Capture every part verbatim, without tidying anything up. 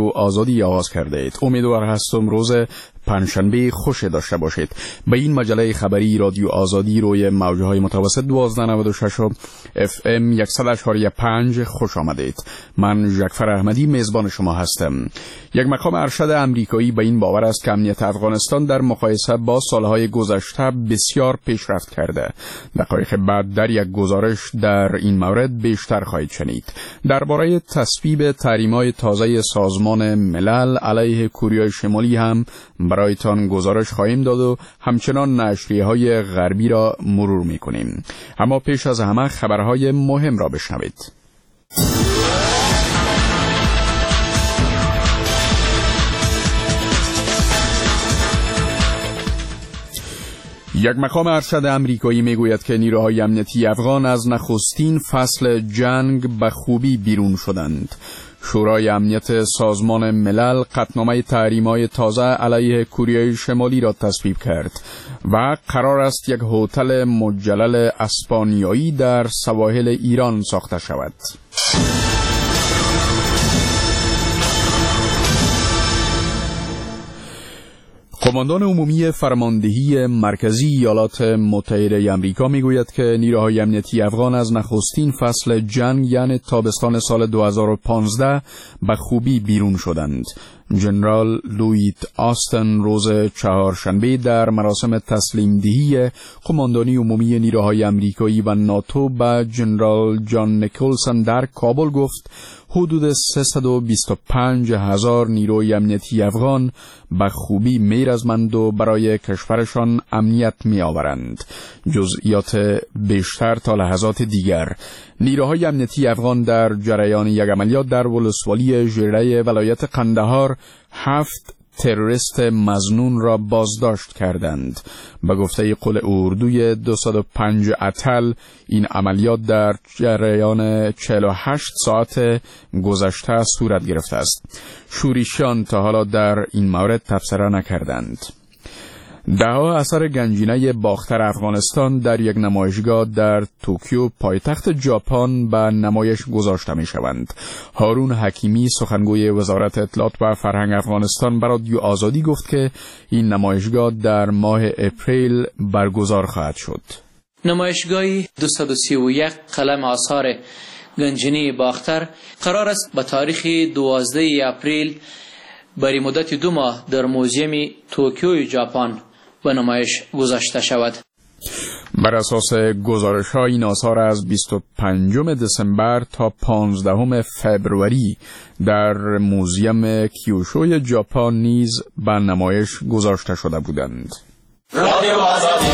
رادیو آزادی آغاز کرده اید. امیدوار هستم روز پنجشنبه خوش داشته باشید. به این مجله خبری رادیو آزادی روی موجهای متوسط دوازده نود و شش و اف ام صد و اشاره پنج خوش آمدید. من جعفر احمدی میزبان شما هستم. یک مقام ارشد امریکایی به این باور است که امنیت افغانستان در مقایسه با سالهای گذشته بسیار پیشرفت کرده. دقایق بعد در یک گزارش در این مورد بیشتر خواهید شنید. درباره تصویب تحریم‌های تازه سازمان ملل علیه کره شمالی هم برایتان گزارش خواهیم داد و همچنان نشریه‌های غربی را مرور می‌کنیم. اما پیش از همه خبرهای مهم را بشنوید. یک مقام ارشد امریکایی میگوید که نیروهای امنیتی افغان از نخستین فصل جنگ به خوبی بیرون شدند. شورای امنیت سازمان ملل قطعنامه تحریم‌های تازه علیه کره شمالی را تصویب کرد و قرار است یک هتل مجلل اسپانیایی در سواحل ایران ساخته شود. قماندان عمومی فرماندهی مرکزی ایالات متحده آمریکا میگوید که نیروهای امنیتی افغان از نخستین فصل جنگ یعنی تابستان سال دو هزار و پانزده به خوبی بیرون شدند. جنرال لویت آستن روز چهارشنبه در مراسم تسلیم دهی قماندانی عمومی نیروهای امریکایی و ناتو به جنرال جان نیکلسون در کابل گفت حدود سیصد و بیست و پنج هزار نیروی امنیتی افغان به خوبی میرزمند و برای کشورشان امنیت می آورند. جزئیات بیشتر تا لحظات دیگر. نیروهای امنیتی افغان در جریان یک عملیات در ولسوالی ژیره ولایت قندهار هفت تروریست مظنون را بازداشت کردند. به گفته قل اردوی دویست و پنج اتل این عملیات در جریان چهل و هشت ساعت گذشته صورت گرفته است. شورشیان تا حالا در این مورد تبصره نکردند. دهها اثر گنجینه باختر افغانستان در یک نمایشگاه در توکیو پایتخت ژاپن به نمایش گذاشته می شوند. هارون حکیمی سخنگوی وزارت اطلاعات و فرهنگ افغانستان به رادیو آزادی گفت که این نمایشگاه در ماه اپریل برگزار خواهد شد. نمایشگاهی دویست و سی و یک قلم آثار گنجینه باختر قرار است به تاریخ دوازده اپریل برای مدت دو ماه در موزیم توکیو ژاپن به نمایش گذاشته شود. بر اساس گزارش ها این آثار از بیست و پنجم دسامبر تا پانزدهم فوریه در موزیم کیوشوی ژاپن نیز به نمایش گذاشته شده بودند. رادیو آزادی.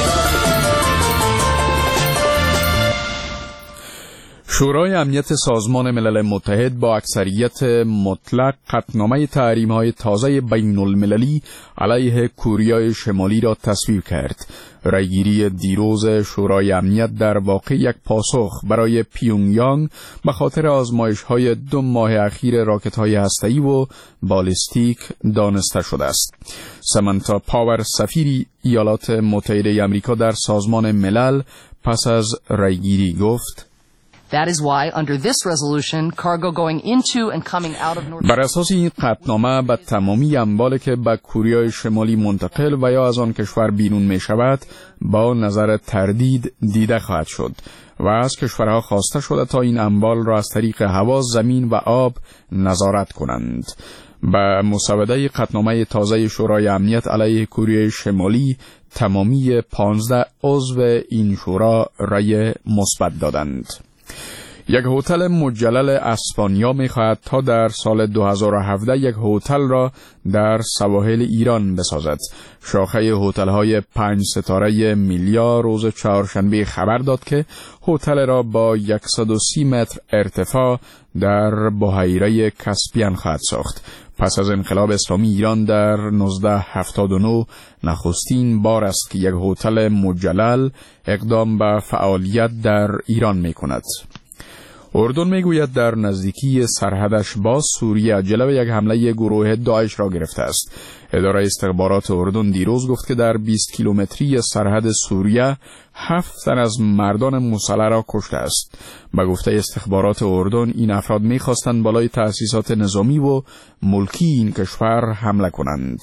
شورای امنیت سازمان ملل متحد با اکثریت مطلق قطعنامه تحریم‌های تازه بین المللی علیه کره شمالی را تصویب کرد. رأیگیری دیروز شورای امنیت در واقع یک پاسخ برای پیونگیانگ به خاطر آزمایش‌های دو ماه اخیر راکت‌های هسته‌ای و بالستیک دانسته شده است. سمانتا پاور سفیر ایالات متحده آمریکا در سازمان ملل پس از رأیگیری گفت That is why under this resolution cargo going into and coming out of North بر اساس این قطعنامه به تمامی اموالی که به کره شمالی منتقل و یا از آن کشور بیرون می شود با نظر تردید دیده خواهد شد و از کشورها خواسته شده تا این اموال را از طریق هوا، زمین و آب نظارت کنند. به مسوده قطعنامه تازه شورای امنیت علیه کره شمالی تمامی پانزده عضو این شورا رأی مثبت دادند. یک هتل مجلل اسپانیا می‌خواهد تا در سال دو هزار و هفده یک هتل را در سواحل ایران بسازد. شاخه هتل‌های پنج ستاره میلیا روز چهارشنبه خبر داد که هتل را با صد و سی متر ارتفاع در بحیره کاسپین خواهد ساخت. پس از انقلاب اسلامی ایران در نوزده هفتاد و نه نخستین بار است که یک هتل مجلل اقدام به فعالیت در ایران می‌کند. اردن میگوید در نزدیکی سرحدش با سوریه جلو یک حمله گروه داعش را گرفته است. اداره استخبارات اردن دیروز گفت که در بیست کیلومتری سرحد سوریه هفت تن از مردان مسلح را کشته است. به گفته استخبارات اردن این افراد می‌خواستند بالای تأسیسات نظامی و ملکی این کشور حمله کنند.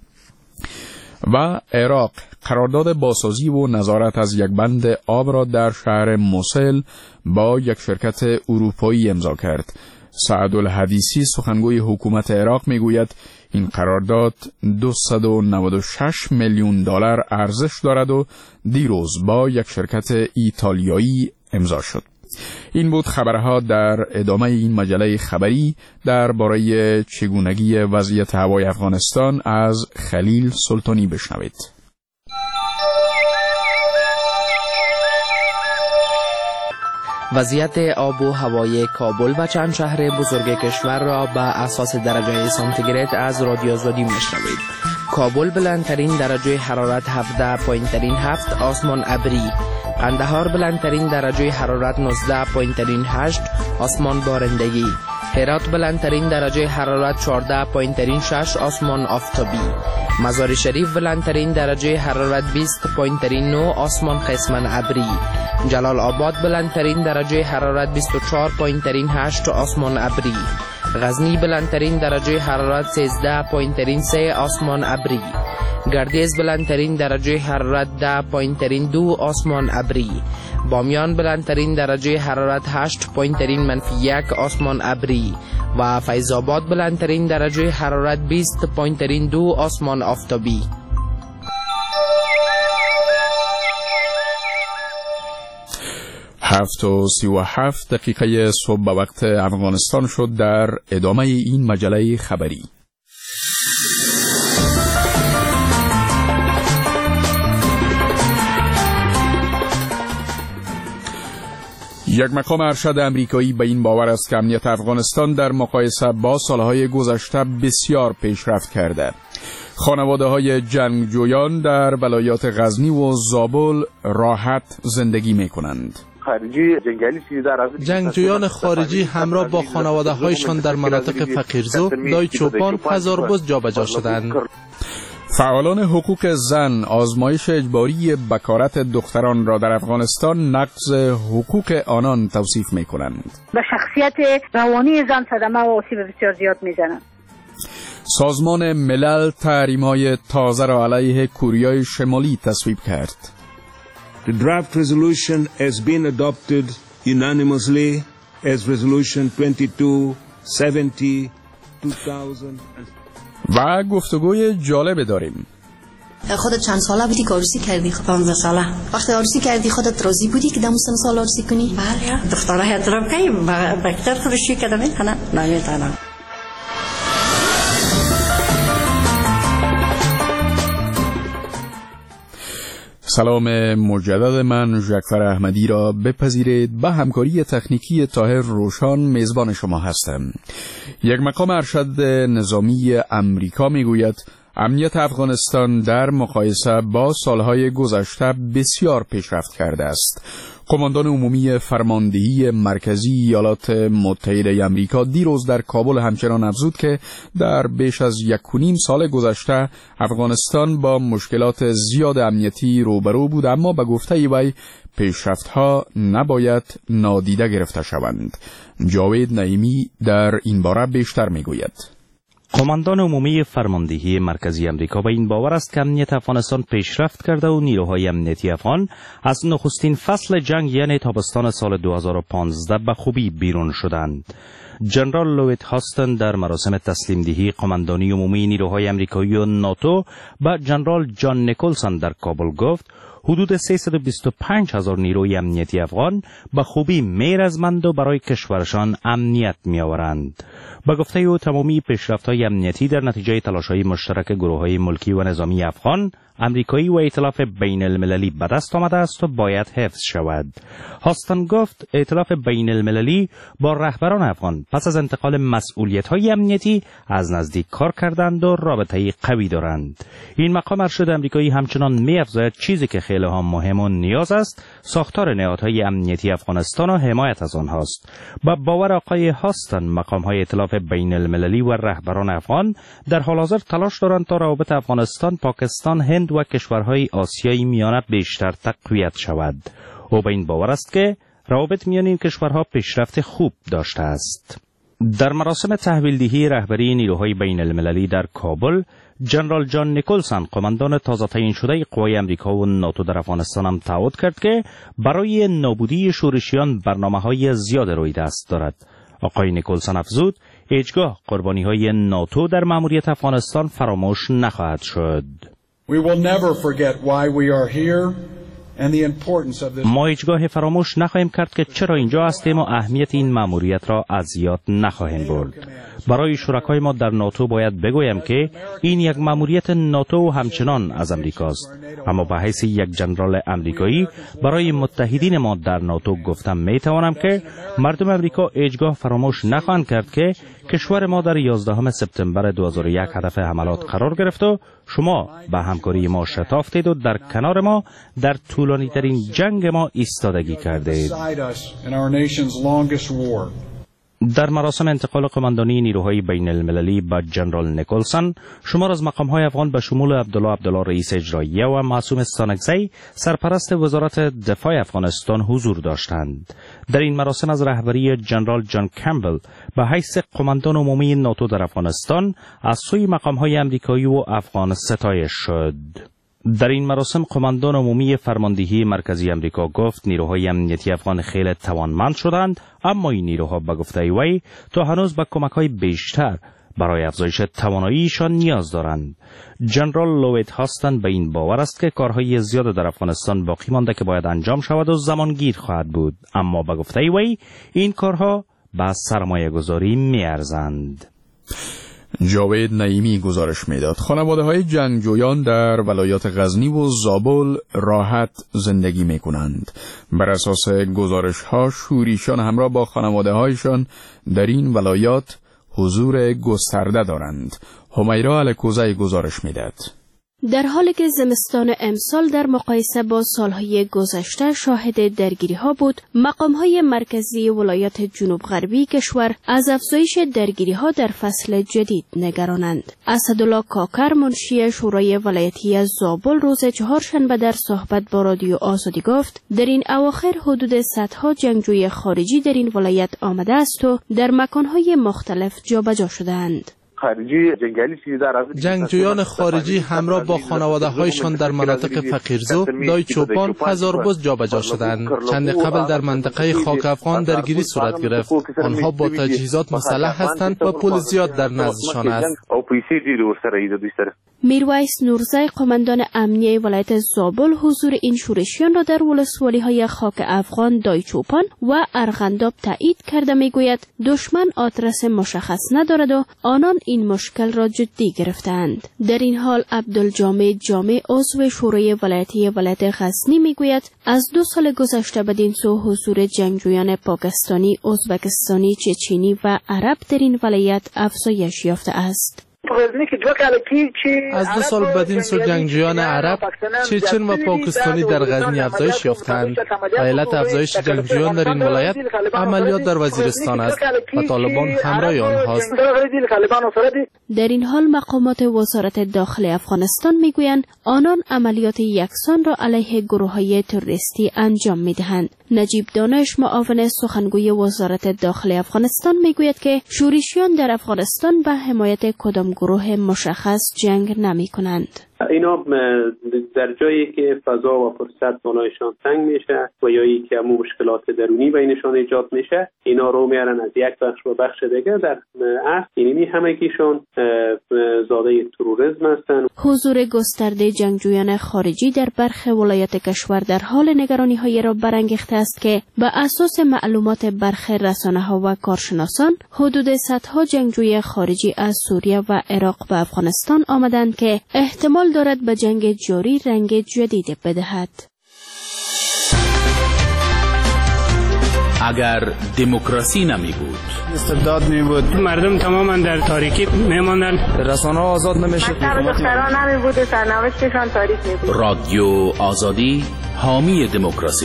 و عراق قرارداد بازسازی و نظارت از یک بند آب را در شهر موسل با یک شرکت اروپایی امضا کرد. سعد الحدیثی سخنگوی حکومت عراق میگوید این قرارداد دویست و نود و شش میلیون دلار ارزش دارد و دیروز با یک شرکت ایتالیایی امضا شد. این بود خبرها در ادامه این مجله خبری درباره چگونگی وضعیت هوای افغانستان از خلیل سلطانی بشنوید. وضعیت آب و هوای کابل و چند شهر بزرگ کشور را به اساس درجه سانتیگراد از رادیو زودی میشنوید. کابل بلندترین درجه حرارت هفده پایین ترین هفت، آسمان ابری. قندهار بلندترین درجه حرارت نوزده پایین ترین هشت، آسمان بارندگی. هرات بلندترین درجه حرارت چهارده پایین ترین شش، آسمان آفتابی. مزار شریف بلندترین درجه حرارت بیست پایین ترین نه، آسمان قسمن ابری. جلال آباد بلندترین درجه حرارت بیست و چهار پایین ترین هشت، آسمان ابری. غزنی بلندترین درجه حرارت سیزده پایین ترین سه، آسمان ابری. گردیز بلندترین درجه حرارت ده پایین ترین دو، آسمان ابری. بامیان بلندترین درجه حرارت هشت پایین ترین منفی یک، آسمان ابری. و فیض آباد بلندترین درجه حرارت بیست پایین ترین دو، آسمان آفتابی. هفت و سی و هفت دقیقه صبح به وقت افغانستان شد. در ادامه این مجله خبری یک مقام ارشد امریکایی به این باور است که امنیت افغانستان در مقایسه با سالهای گذشته بسیار پیشرفت کرده. خانواده‌های جنگجویان در ولایات غزنی و زابل راحت زندگی می‌کنند. جنگجویان خارجی همراه با خانواده‌هایشان در مناطق فقیرزو، دای چوپان، هزاربز جابجا شدند. فعالان حقوق زن آزمایش اجباری بکارت دختران را در افغانستان نقض حقوق آنان توصیف می‌کنند. به شخصیت روانی زن صدمه و آسیب بسیار زیاد می‌زنند. سازمان ملل تحریم‌های تازه را علیه کره شمالی تصویب کرد. The draft resolution has been adopted unanimously as resolution twenty-two seventy two thousand. و گفتگوی جالب داریم. خودت چند ساله بودی که عروسی کردی؟ پانزده ساله. وقتی عروسی کردی خودت راضی بودی که دم سن سال عروسی کنی؟ بله. دخترها احترام کنیم. بکتر خودشی کردم میتونم. نمیتونم. سلام مجدد من ژکفر احمدی را بپذیرید. به همکاری تکنیکی طاهر روشان میزبان شما هستم. یک مقام ارشد نظامی امریکا میگوید امنیت افغانستان در مقایسه با سالهای گذشته بسیار پیشرفت کرده است. قماندان عمومی فرماندهی مرکزی ایالات متحده آمریکا دیروز در کابل همچنان افزود که در بیش از یک و نیم سال گذشته افغانستان با مشکلات زیاد امنیتی روبرو بود، اما به گفته وی پیشرفت‌ها نباید نادیده گرفته شوند. جاوید نعیمی در این باره بیشتر میگوید. قماندان عمومی فرماندهی مرکزی امریکا به این باور است که امنیت افغانستان پیشرفت کرده و نیروهای امنیتی افغان از نخستین فصل جنگ یعنی تابستان سال دو هزار و پانزده به خوبی بیرون شدند. جنرال لویت هاستن در مراسم تسلیم دهی قماندانی عمومی نیروهای امریکایی و ناتو به جنرال جان نیکلسون در کابل گفت حدود سیصد و بیست و پنج هزار نیروی امنیتی افغان به خوبی میرزمند و برای کشورشان امنیت میآورند. با گفته او تمامی پیشرفت‌های امنیتی در نتیجه تلاش‌های مشترک گروه‌های ملکی و نظامی افغان، امریکایی و ائتلاف بین المللی به دست آمده است و باید حفظ شود. هاستن گفت ائتلاف بین المللی با رهبران افغان پس از انتقال مسئولیت‌های امنیتی از نزدیک کار کردند و رابطه‌ای قوی دارند. این مقام ارشد آمریکایی همچنان می‌افزاید چیزی که خیلی هم مهم و نیاز است ساختار نهادهای امنیتی افغانستان و حمایت از آنهاست. با باور آقای هاستن مقام‌های ائتلاف بین المللی و رهبران افغان در حال حاضر تلاش دارند تا روابط افغانستان، پاکستان، هند و کشورهای آسیای میانه بیشتر تقویت شود. او به این باور است که روابط میان این کشورها پیشرفت خوب داشته است. در مراسم تحویلدهی رهبری نیروهای بین المللی در کابل، جنرال جان نیکلسون قماندان تازه تعیین شده قوای امریکا و ناتو در افغانستان هم تعهد کرد که برای نابودی شورشیان برنامه‌های زیاد روی دست دارد. آقای نیکلسون افزود هیچگاه قربانی‌های ناتو در مأموریت افغانستان فراموش نخواهد شد. We will never forget why we are here. ما هیچگاه فراموش نخواهیم کرد که چرا اینجا هستیم و اهمیت این مأموریت را از یاد نخواهیم برد. برای شرکای ما در ناتو باید بگویم که این یک مأموریت ناتو همچنان از امریکاست، اما به حیث یک جنرال امریکایی برای متحدین ما در ناتو گفتم می توانم که مردم امریکا هیچگاه فراموش نخواهند کرد که کشور ما در یازدهم سپتامبر دو هزار و یک هدف حملات قرار گرفت و شما به همکاری ما شتافتید و در کنار ما در طولانی ترین جنگ ما ایستادگی کردید. در مراسم انتقال قماندانی نیروهای بین المللی به جنرال نیکلسون، شمار از مقام‌های افغان به شمول عبدالله عبدالله رئیس اجراییه و معصوم ستانکزی سرپرست وزارت دفاع افغانستان حضور داشتند. در این مراسم از رهبری جنرال جان کمبل به حیث قماندان عمومی ناتو در افغانستان از سوی مقام‌های امریکایی و افغان ستایش شد. در این مراسم قماندان عمومی فرماندهی مرکزی امریکا گفت نیروهای امنیتی افغان خیلی توانمند شدند، اما این نیروها به گفته وی تا هنوز به کمک‌های بیشتر برای افزایش تواناییشان نیاز دارند. جنرال لوید هاستن به این باور است که کارهای زیاد در افغانستان باقی مانده که باید انجام شود و زمانگیر خواهد بود، اما به گفته وی این کارها به سرمایه گذاری می‌ارزند. جاوید نعیمی گزارش میداد خانواده های جنگجویان در ولایات غزنی و زابل راحت زندگی می کنند. بر اساس گزارش ها شوریشان همراه با خانواده هایشان در این ولایات حضور گسترده دارند. همیرا الکوزی گزارش میداد. در حالی که زمستان امسال در مقایسه با سالهای گذشته شاهد درگیری‌ها بود، مقام‌های مرکزی ولایات جنوب غربی کشور از افزایش درگیری‌ها در فصل جدید نگرانند. اسدالله کاکر منشی شورای ولایتی زابل روز چهارشنبه در صحبت با رادیو آزادی گفت در این اواخر حدود صدها جنگجوی خارجی در این ولایت آمده است و در مکان‌های مختلف جابجا شده‌اند. جنگجویان خارجی همراه با خانواده‌هایشان در مناطق فقیرزو، دای چوپان، هزاربز جابجا شدند. چند قبل در منطقه خاک افغان درگیری صورت گرفت. آنها با تجهیزات مسلح هستند و پول زیاد در نزدشان است. میرویس نورزی قماندان امنیه ولایت زابل حضور این شورشیان را در ولسوالی‌های خاک افغان، دای چوپان و ارغنداب تایید کرده میگوید دشمن آدرس مشخص ندارد و آنان این مشکل را جدی گرفتند. در این حال عبدالجامع جامع عضو شورای ولایتی ولایت غزنی میگوید از دو سال گذشته بدین سو حضور جنگجویان پاکستانی، ازبکستانی، چچنی و عرب در این ولایت افزایش یافته است. از دو سال بدین سو جنگجویان عرب، چچن و پاکستانی در غزنی افزایش یافتند. علت افزایش جنگجویان در این ولایت عملیات در وزیرستان است و طالبان همراه آنهاست. در این حال مقامات وزارت داخل افغانستان میگویند آنان عملیات یکسان را علیه گروه‌های تروریستی انجام میدهند. نجیب دانش معاون سخنگوی وزارت داخل افغانستان میگوید که شورشیان در افغانستان به حمایت کدام گروه مشخص جنگ نمی کنند. اینا در جایی که فضا و فرصت بالایشان تنگ میشه و یا ای که همون مشکلات درونی بینشان ایجاد میشه، اینا رو میارن از یک بخش و بخش دیگه. در اصل اینی همگیشون زاده تروریسم هستن. حضور گسترده جنگجویان خارجی در برخی ولایات کشور در حال نگرانی های را برانگیخته است که به اساس معلومات برخی رسانه ها و کارشناسان حدود صدها جنگجوی خارجی از سوریه و عراق به افغانستان آمدند که احتمال دارد به جنگ جاری رنگ جدید بدهد. اگر دموکراسی نمی بود، استبداد می بود، مردم تماما در تاریکی می ماندن، رسانه آزاد نمیشد، دختران نمی بود و سرنوشتشان تاریک می بود. رادیو آزادی حامی دموکراسی.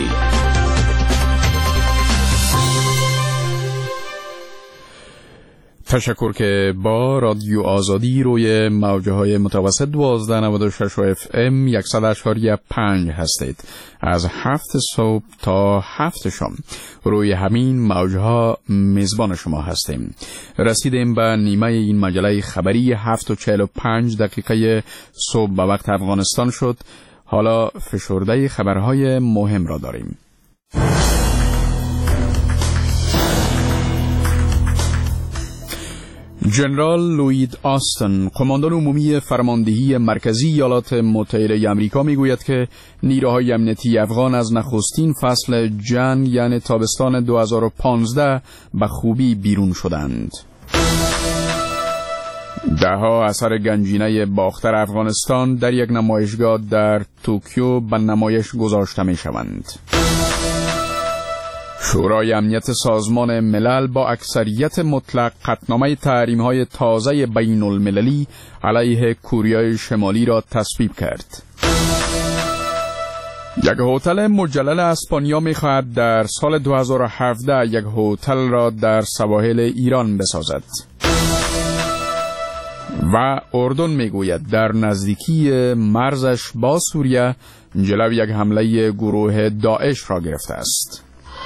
تشکر که با رادیو آزادی روی موجه های متوسط دوازده نود و شش و اف ام صد و هشت پنج هستید. از هفت صبح تا هفت شام روی همین موجه ها میزبان شما هستیم. رسیدیم به نیمه این مجله خبری هفت و چهل و پنج دقیقه صبح به وقت افغانستان شد. حالا فشرده خبرهای مهم را داریم. جنرال لوید آستن، قماندان عمومی فرماندهی مرکزی ایالات متحده آمریکا میگوید که نیروهای امنیتی افغان از نخستین فصل جنگ یعنی تابستان دو هزار و پانزده به خوبی بیرون شدند. دهها اثر گنجینه باختر افغانستان در یک نمایشگاه در توکیو به نمایش گذاشته می شوند. شورای امنیت سازمان ملل با اکثریت مطلق قطعنامه تحریم‌های تازه بین المللی علیه کره شمالی را تصویب کرد. یک هتل مجلل اسپانیا می‌خواهد در سال دو هزار و هفده یک هتل را در سواحل ایران بسازد. و اردن میگوید در نزدیکی مرزش با سوریه جلو یک حمله گروه داعش را گرفته است.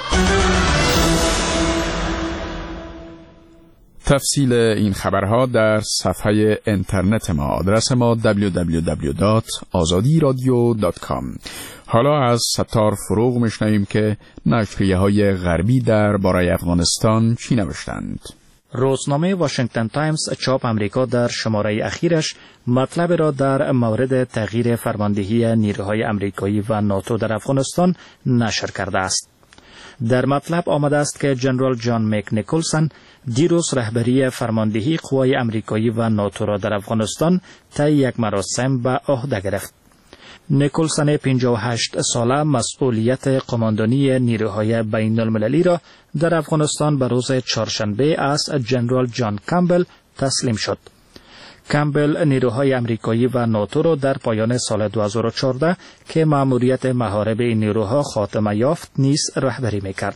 تفصیل این خبرها در صفحه اینترنت ما، آدرس ما دبلیو دبلیو دبلیو دات آزادی رادیو دات کام. حالا از ستار فروغ میشنویم که نشریه های غربی در باره افغانستان چی نوشتند. روزنامه واشنگتن تایمز چاپ امریکا در شماره اخیرش مطلب را در مورد تغییر فرماندهی نیروهای امریکایی و ناتو در افغانستان نشر کرده است. در مطلب آمده است که جنرال جان مک نیکلسن دیروز رهبری فرماندهی قوای امریکایی و ناتو را در افغانستان طی یک مراسم به عهده گرفت. نیکلسن پنجاه و هشت ساله مسئولیت قماندانی نیروهای بین المللی را در افغانستان به روز چهارشنبه از جنرال جان کامبل تسلیم شد. کامبل نیروهای امریکایی و ناتو را در پایان سال دو هزار و چهارده که مأموریت محارب این نیروها خاتمه یافت نیز رهبری میکرد.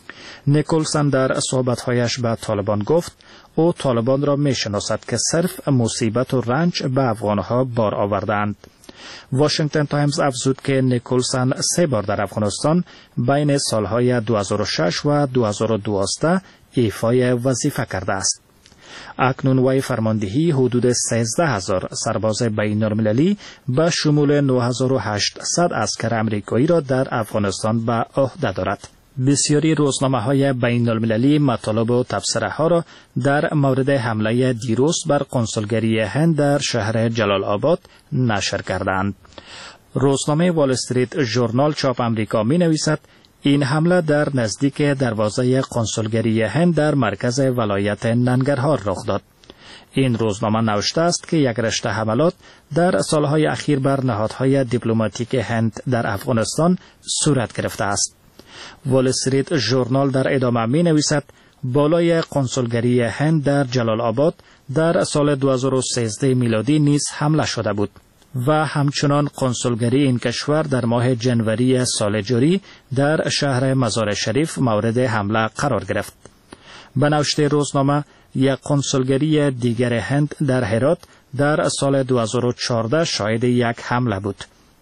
نیکلسن در صحبت‌هایش به طالبان گفت او طالبان را میشناسد که صرف مصیبت و رنج به افغانها بار آوردند. واشنگتن تایمز افزود که نیکلسن سه بار در افغانستان بین سالهای دو هزار و شش و دو هزار و دوازده ایفای وظیفه کرده است. اکنون وی فرماندهی حدود سیزده هزار سرباز بین المللی به شمول نه هزار و هشتصد عسکر امریکایی را در افغانستان به عهده دارد. بسیاری روزنامه‌های بین المللی مطالب و تبصره ها را در مورد حمله دیروز بر کنسولگری هند در شهر جلال آباد نشر کردند. روزنامه وال استریت ژورنال چاپ امریکا می نویسد این حمله در نزدیک دروازه کنسولگری هند در مرکز ولایت ننگرهار رخ داد. این روزنامه نوشته است که یک رشته حملات در سالهای اخیر بر نهادهای دیپلماتیک هند در افغانستان صورت گرفته است. وال استریت ژورنال در ادامه می نویسد بالای کنسولگری هند در جلال آباد در سال دو هزار و سیزده میلادی نیز حمله شده بود و همچنان کنسولگری این کشور در ماه جنوری سال جاری در شهر مزار شریف مورد حمله قرار گرفت. به نوشته روزنامه یک کنسولگری دیگر هند در هرات در سال دو هزار و چهارده شاهد یک حمله بود.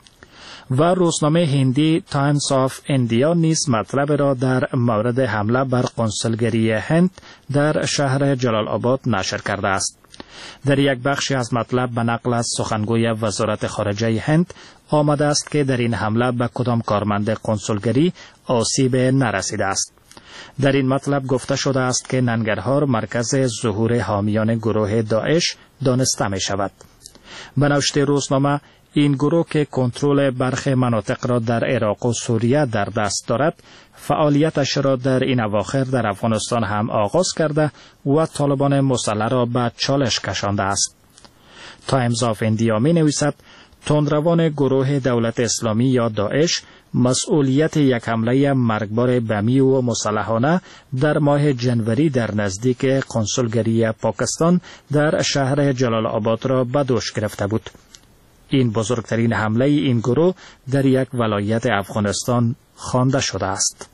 و روزنامه هندی تایمز آف اندیا نیز مطلب را در مورد حمله بر کنسولگری هند در شهر جلال آباد نشر کرده است. در یک بخشی از مطلب به نقل از سخنگوی وزارت خارجه هند آمده است که در این حمله به کدام کارمند کنسولگری آسیب نرسیده است. در این مطلب گفته شده است که ننگرهار مرکز ظهور حامیان گروه داعش دانسته می شود. به نوشته روزنامه این گروه که کنترل برخی مناطق را در عراق و سوریه در دست دارد، فعالیتش را در این اواخر در افغانستان هم آغاز کرده و طالبان مسلح را به چالش کشانده است. تایمز آف اندیا می نویسد تندروان گروه دولت اسلامی یا داعش مسئولیت یک حمله مرگبار بمی و مسلحانه در ماه جنوری در نزدیک کنسولگری پاکستان در شهر جلال آباد را به دوش گرفته بود. این بزرگترین حمله این گروه در یک ولایت افغانستان خوانده شده است.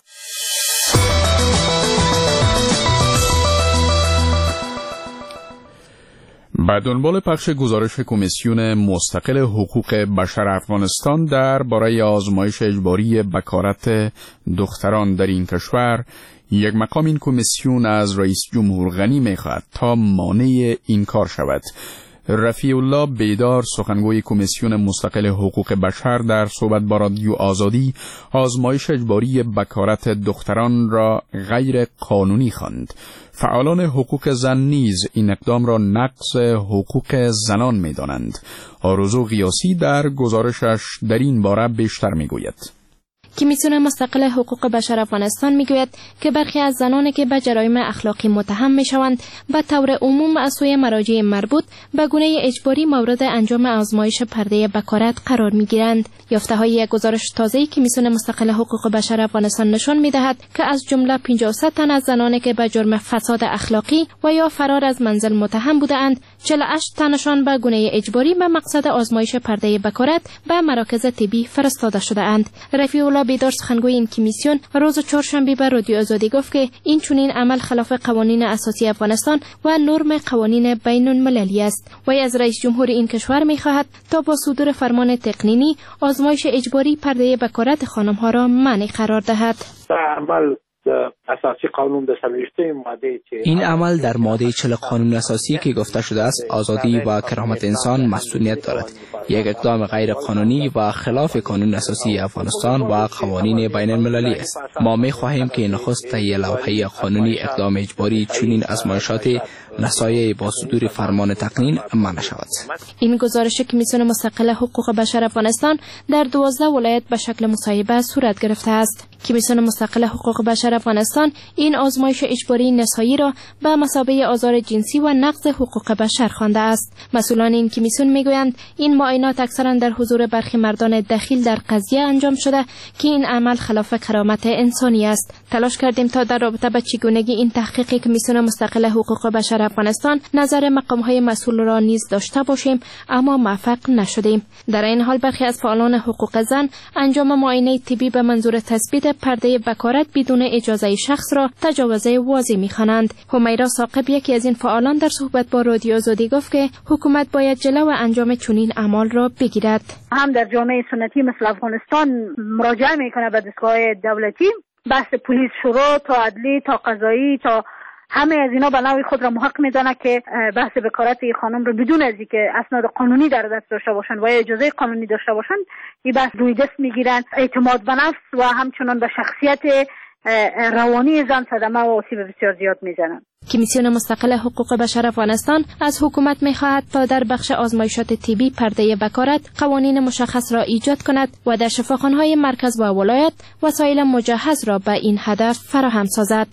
به دنبال پخش گزارش کمیسیون مستقل حقوق بشر افغانستان در باره آزمایش اجباری بکارت دختران در این کشور، یک مقام این کمیسیون از رئیس جمهور غنی می‌خواهد تا مانع این کار شود. رفیع الله بیدار، سخنگوی کمیسیون مستقل حقوق بشر، در صحبت با رادیو آزادی آزمایش اجباری بکارت دختران را غیر قانونی خواند. فعالان حقوق زن نیز این اقدام را نقض حقوق زنان می‌دانند. آرزو غیاسی در گزارشش در این باره بیشتر می‌گوید. کمیسیون مستقل حقوق بشر افغانستان میگوید که برخی از زنانی که به جرایم اخلاقی متهم میشوند به طور عموم از سوی مراجع مربوط به گونه اجباری مورد انجام آزمایش پرده بکارت قرار میگیرند. یافته های یک گزارش تازه‌ای کمیسیون مستقل حقوق بشر افغانستان نشان میدهد که از جمله پنجاه و سه تن از زنانی که به جرم فساد اخلاقی و یا فرار از منزل متهم بودند، چهل و هشت تنشان به گونه اجباری به مقصد آزمایش پرده بکارت به مراکز طبی فرستاده شده اند. رفیع الله بیدار، سخنگوی این کمیسیون، روز چهارشنبه به رادیو آزادی گفت که این چنین عمل خلاف قوانین اساسی افغانستان و نرم قوانین بین المللی است. وی از رئیس جمهور این کشور می‌خواهد تا با صدور فرمان تقنینی آزمایش اجباری پرده بکارت خانم‌ها را منع قرار دهد. عمل اساسی قانون نوشته ماده این عمل در ماده چهل قانون اساسی که گفته شده است آزادی و کرامت انسان مسئولیت دارد. یک اقدام غیر قانونی و خلاف قانون اساسی افغانستان و قوانین بین المللی است. ما می خواهیم که نخست تهیه لوحه قانونی اقدام اجباری چنین آزمایشات نصایح با صدور فرمان تقنین منع شود. این گزارش کمیسیون مستقل حقوق بشر افغانستان در دوازده ولایت به شکل مصاحبه صورت گرفته است. کمیسیون مستقل حقوق بشر افغانستان این آزمایش اجباری نسایی را به مثابه آزار جنسی و نقض حقوق بشر خوانده است. مسئولان این کمیسیون میگویند این معاینات اکثرا در حضور برخی مردان دخیل در قضیه انجام شده که این عمل خلاف کرامت انسانی است. تلاش کردیم تا در رابطه با چگونگی این تحقیق کمیسیون مستقل حقوق بشر افغانستان نظر مقام‌های مسئول را نیز داشته باشیم، اما موفق نشدیم. در این حال برخی از فعالان حقوق زن انجام معاینه طبی به منظور تثبیت پرده بکارت بدون اجازه شخص را تجاوز واضح می‌خوانند. همیرا ثاقب، یکی از این فعالان، در صحبت با رادیو آزادی گفت که حکومت باید جلو انجام چنین اعمال را بگیرد. هم در جامعه سنتی مثل افغانستان مراجعه میکنه به دستگاه دولتی، بحث پلیس شروع تا عدلی تا قضایی تا همه از اینا به نوعی خود را محق میدانه که بحث بکارت خانم را بدون از اینکه اسناد قانونی در دست داشته باشند و اجازه قانونی داشته باشند این بحث روی دست میگیرند. اعتماد به نفس و همچنان به شخصیت روانی زن صدمه و آسیب بسیار زیاد میزنند. کمیسیون مستقل حقوق بشر افغانستان از حکومت می‌خواهد تا در بخش آزمایشات طبی پرده بکارت قوانین مشخص را ایجاد کند و در شفاخانه‌های مرکز و ولایت وسایل مجهز را به این هدف فراهم سازد.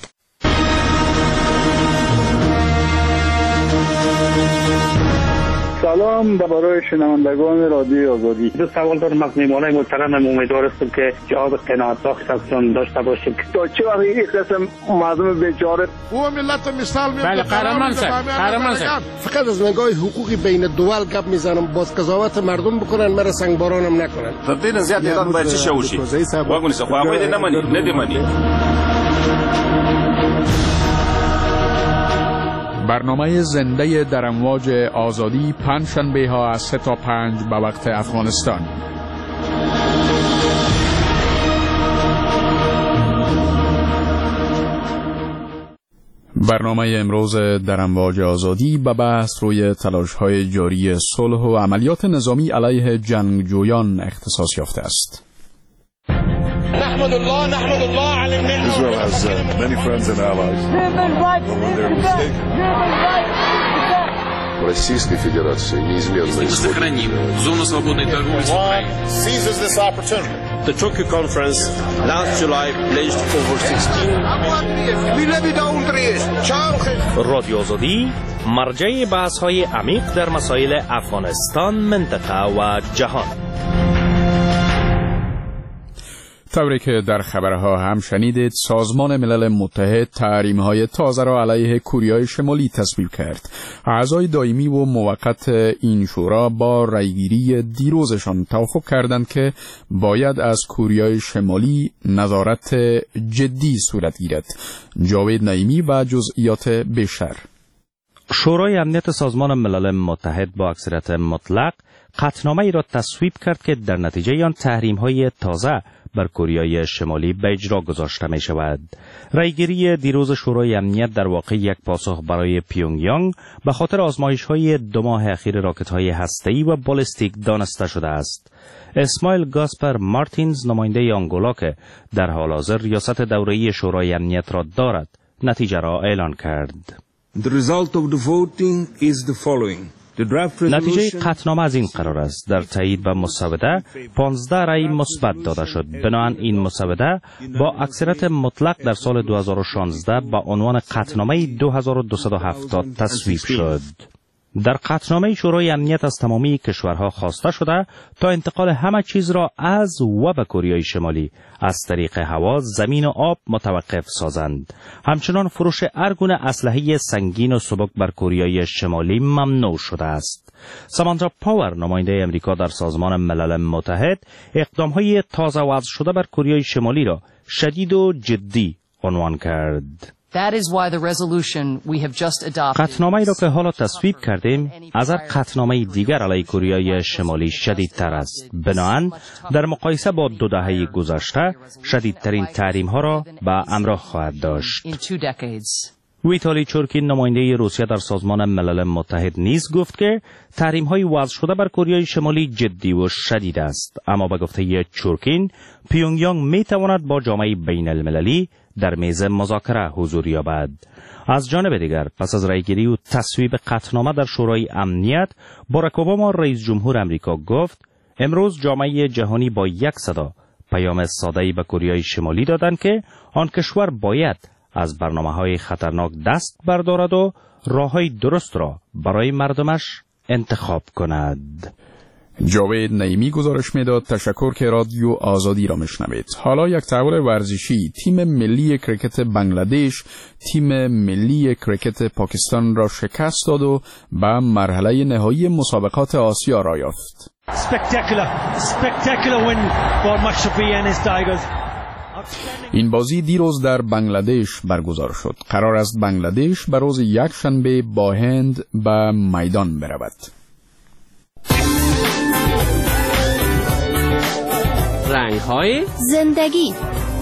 سلام برای شنوندگان رادیو آزادی. دو سوال دارم از میهمانای محترم. امیدوار هستم که جواب قناعت بخش ازتون داشته باشیم. تا چه وقت این قسم مردم بیچاره او ملت مثال میاد. بله قهرمان شد. قهرمان شد. فقط از نگاه حقوقی بین دول گپ میزنم، باز قضاوت مردم بکنن، مرا سنگبارانم نکنن. تبدیل زیاد ایران باید چه شوشی؟ واگونی سه خواهی نمانی ندیمانی. برنامه زنده در امواج آزادی پنجشنبه ها از سه تا پنج به وقت افغانستان. برنامه امروز در امواج آزادی به بحث روی تلاش‌های جاری صلح و عملیات نظامی علیه جنگجویان اختصاص یافته است. نحمد الله نحمد الله على النعمة. Israel has uh, many friends and allies. Российской Федерации неизменно сохраним зону свободной торговли с Украиной. Seizes this opportunity. The Tokyo conference last July pledged over sixteen. رادیو آزادی مرجع بحث‌های عمیق در مسائل افغانستان، منطقه و جهان. طوری که در خبرها هم شنیدید، سازمان ملل متحد تحریم‌های تازه را علیه کوریای شمالی تصویب کرد. اعضای دائمی و موقت این شورا با رأیگیری دیروزشان توافق کردند که باید از کوریای شمالی نظارت جدی صورت گیرد. جاوید نعیمی و جزئیات بیشتر. شورای امنیت سازمان ملل متحد با اکثریت مطلق قطعنامه‌ای را تصویب کرد که در نتیجه آن تحریم‌های تازه بر کوریای شمالی به اجرا گذاشته می شود. رأیگیری دیروز شورای امنیت در واقع یک پاسخ برای پیونگ یانگ به خاطر آزمایش‌های دو ماه اخیر راکت‌های هسته‌ای و بالستیک دانسته شده است. اسماعیل گاسپر مارتینز، نماینده آنگولا که در حال حاضر ریاست دوره‌ای شورای امنیت را دارد، نتیجه را اعلان کرد. The result of the voting is the following. نتیجه قطعنامه از این قرار است: در تایید به مسوده پانزده رأی مثبت داده شد. بنابراین این مسوده با اکثریت مطلق در سال دو هزار و شانزده با عنوان قطعنامه دو هزار و دویست و هفتاد تصویب شد. در قطعنامه شورای امنیت از تمامی کشورها خواسته شده تا انتقال همه چیز را از و به کوریای شمالی از طریق هوا، زمین و آب متوقف سازند. همچنان فروش هر گونه اسلحه سنگین و سبک بر کوریای شمالی ممنوع شده است. سامانترا پاور، نماینده امریکا در سازمان ملل متحد، اقدام‌های تازه وضع شده بر کوریای شمالی را شدید و جدی عنوان کرد. قطعنامه‌ای را که حالا تصویب کردیم از هر قطعنامه دیگر علیه کوریای شمالی شدیدتر است. بنابراین در مقایسه با دو دهه گذشته شدیدترین تحریم‌ها را به همراه خواهد داشت. ویتالی چورکین، نماینده روسیه در سازمان ملل متحد، نیز گفت که تحریم‌های وضع شده بر کوریای شمالی جدی و شدید است. اما به گفته چورکین، پیونگ یانگ می‌تواند با جامعه بین المللی در میز مذاکره حضور یابد. از جانب دیگر، پس از رأیگیری و تصویب قطعنامه در شورای امنیت، باراک اوباما رئیس جمهور امریکا گفت امروز جامعه جهانی با یک صدا پیام ساده‌ای به کوریای شمالی دادند که آن کشور باید از برنامه‌های خطرناک دست بردارد و راه‌های درست را برای مردمش انتخاب کند. جاوید نعیمی گزارش میداد. تشکر که رادیو آزادی را میشنوید. حالا یک تحول ورزشی. تیم ملی کرکت بنگلادش تیم ملی کرکت پاکستان را شکست داد و به مرحله نهایی مسابقات آسیا را یافت. Spectacular, spectacular win for Mashrafi and his Tigers. این بازی دیروز در بنگلادش برگزار شد. قرار است بنگلادش به روز یک شنبه با هند به میدان برود. رنگ‌های زندگی.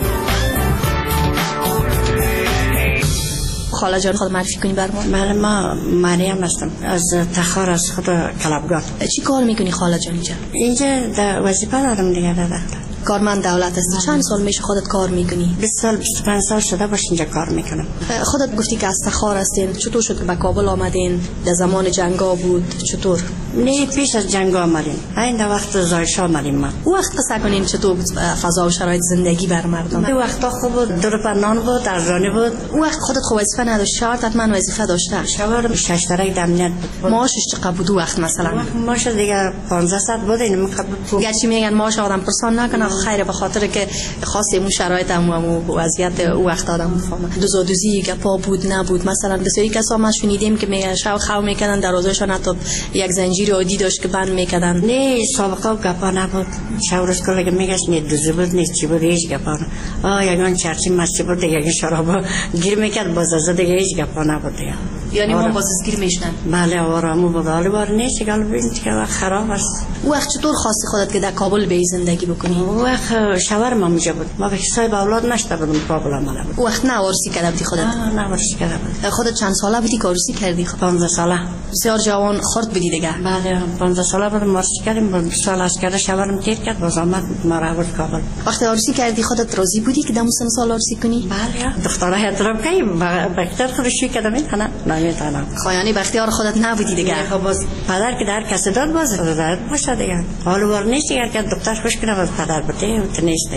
خاله جان خود معرفی کنی بر ما؟ بله، ما مریم هستم از تخار، از خود کلبگار. چی کار میکنی خاله جان اینجا؟ اینجا در وظیفه دارم دیگه. دادم کارمند دولت هستی. چند سال میشه خودت کار میکنی؟ بیست سال بیست و پنج سال شده باشه اینجا کار میکنم. خودت گفتی که از تخار هستین. چطور شد که به کابل آمدین؟ در زمان جنگا بود؟ چطور؟ نه، پیش از جنگ آمدیم. این در وقت زایشا آمدیم ما. او وقت قصه کنین چطور بود فضا و شرایط زندگی بر مردم؟ او وقتا خوب بود، دور پرنان بود، ارزانی بود. او وقت خودت خو وظیفه نداشت؟ شاور حتما وظیفه داشته. شاور شش درک امنیت بود. معاشش چقدر بود وقت مثلا؟ معاش دیگه پانزده صد بود. این قبل گرچه میگن معاش آدم پرسان نکنه، خیره به خاطر که خاصه مو شرایط هم و وضعیت او وقت آدم بفهمه. دوزادوزی گپا بود نبود. مثلا بسیاری کسا ما شنیدیم که میگن شاو خو میکردن در روزشون حتی یک زنجیر عادی داشت که بند میکردن. نه، سابقه گپا نبود. شاورش کلا میگش نه دوزی بود نه چی بود، هیچ گپا نه. آ یگان چرچی مچی بود دیگه، شراب گیر میکرد باز از دیگه هیچ گپا نبود دیگه. یعنی ما بازگیر میشنن. بله، آرامو بود. حالا بار نه چیکار ببین که خراب است. او وقت چطور خواستی خودت که در کابل به زندگی بکنی؟ او وقت شاور ما اونجا بود. ما به حساب اولاد نشته بودم، کابل آمده بود. او وقت نه ورسی کرده بودی خودت؟ نه، نه ورسی کرده بود. خودت چند ساله بودی که ورسی کردی؟ پانزده ساله. بسیار جوان خرد بودی دیگه. بله، پانزده ساله بودم ورسی کردیم. دو سال از کرده شاورم تیر کرد، باز آمد ما را برد کابل. وقتی ورسی کردی خودت راضی بودی که دم سن سال ورسی کنی؟ بله، دختره احترام کنی بختر خودشی کردم این نه نمیتونم. خایانی بختیار خودت نبودی دیگه. خب باز پدر که در کس داد باز داد باشه دیگه. حالا ور نیست دیگه که دختر خوش کنه باز پدر بده و نیست دیگه.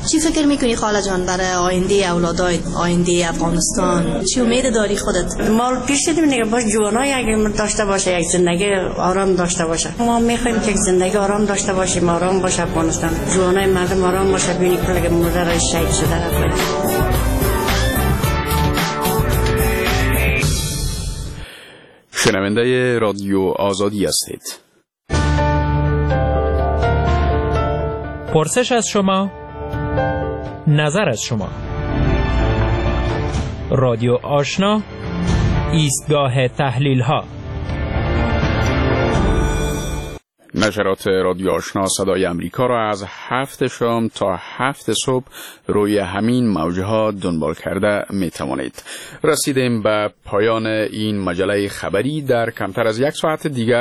چی فکر میکنی خاله جان برای آینده اولادای آینده افغانستان؟ چی امید داری خودت؟ ما پیش دیدیم دیگه باش جوانای اگه داشته باشه یک زندگی آرام داشته باشه. ما میخوایم که زندگی آرام داشته باشیم، آرام باشه افغانستان، جوانای مردم آرام باشه، ببینی که مردار شهید شده رفت. شنونده رادیو آزادی هستید. پرسش از شما، نظر از شما. رادیو آشنا، ایستگاه تحلیل ها. نشرات رادیو آشنا صدای امریکا را از هفت شام تا هفت صبح روی همین موجها دنبال کرده می توانید. رسیدیم به پایان این مجله خبری. در کمتر از یک ساعت دیگر